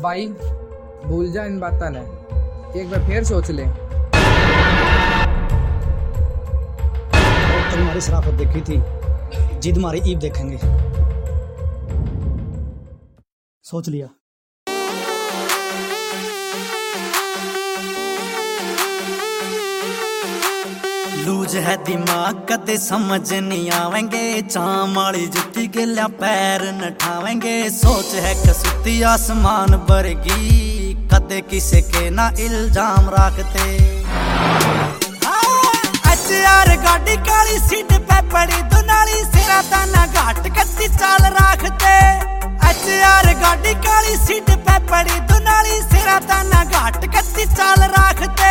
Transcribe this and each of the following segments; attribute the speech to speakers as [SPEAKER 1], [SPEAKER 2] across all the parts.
[SPEAKER 1] भाई भूल जा इन बातों ने, एक बार फिर सोच ले।
[SPEAKER 2] तुम्हारी शराफत देखी थी, जिद मारी ईब देखेंगे। सोच लिया।
[SPEAKER 3] लूज है दिमाग कदे समझ नहीं आवेंगे, चाम वाली जुत्ती के लिया पैर न ठावेंगे। सोच है कसुती आसमान बरगी, कदे किसे के ना इल्जाम रखते। यार गाड़ी काली सीट पे पड़ी दुनाली, सिरा ताना घाट कच्ची चाल रखते। यार गाड़ी काली सीट पे पड़ी दुनाली, सिरा ताना घाट कच्ची चाल रखते।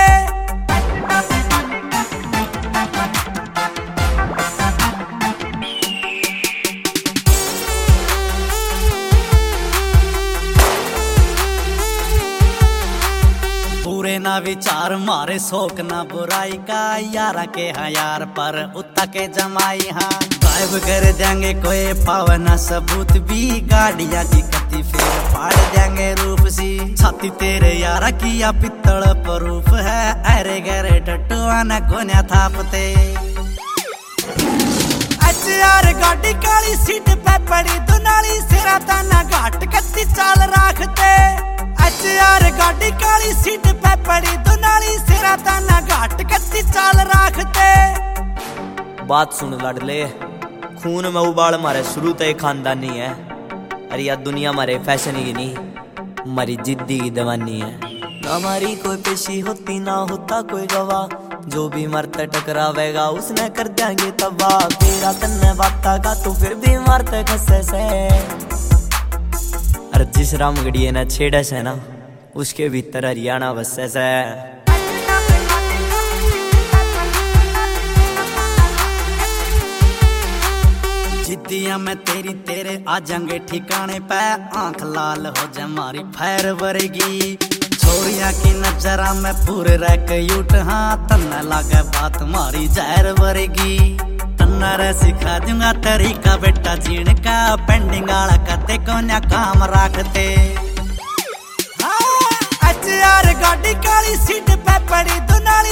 [SPEAKER 3] पूरे ना विचार मारे शौक ना बुराई का, यारा के हाँ यार पर उत्ता के जमाई हाँ। गायब कर देंगे कोई पावना सबूत भी, गाड़ियां की कति फिर फाड़ देंगे रूप सी। छाती तेरे यारा की या पित्तल प्रूफ है, अरे गरे टट्टुआ न गोन्या थापते। यार गाड़ी काली सीट पे पड़ी दुनाली, सिरा ताना घाट कच्ची चाल रखते। यार गाड़ी काली सीट पे पड़ी दुनाली, सिरा ताना घाट कच्ची चाल रखते।
[SPEAKER 4] बात सुन लाडले, खून में उबाल मारे शुरू तो खानदानी है। अरे यार दुनिया मारे फैशन की नहीं, हमारी जिद्दी की दीवानी है। ना हमारी कोई पेशी होती ना होता कोई गवाह, जो भी मरते टकरावेगा उसने कर देंगे तबाह। तेरा तन्ने बाता का तू फिर भी मरते खस्से से। अरे जिस रामगढ़िए ने छेड़े से ना, उसके भीतर हरियाणा बसे से।
[SPEAKER 3] जिद्दियां में तेरी तेरे आ जाएंगे ठिकाने पे, आंख लाल हो जाए मारी फैर वरेगी। छोरिया की नजरा में पूरे रह के यूट, हाँ तन्ना लागे बात मारी जहर वरेगी। तन्ना रे सिखा दूंगा तरीका बेटा जीने का, पेंडिंग आला कते कोन्या काम रखते। यार गाड़ी काली सीट पे पड़ी दुना